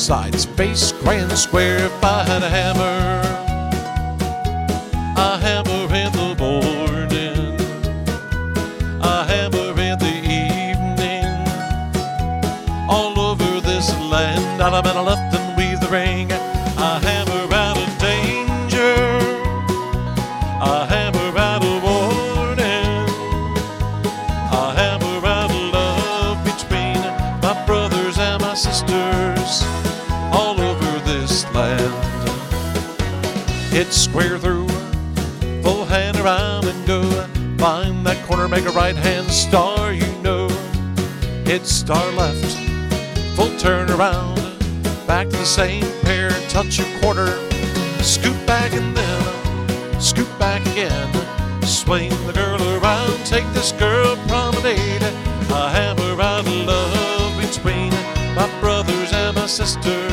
sides, face grand square. If I had a hammer in the morning, a hammer in the evening, all over this land, I'd have been left and weave the ring. A hammer out of danger, a hammer out of warning, a hammer out of love between my brothers and my sisters, all over this land. Hit square through, full hand around and go. Find that corner, make a right-hand star, you know. Hit star left, full turn around, back to the same pair, touch your quarter, scoot back and then scoot back again. Swing the girl around, take this girl promenade. A hammer out of love between my brothers and my sisters.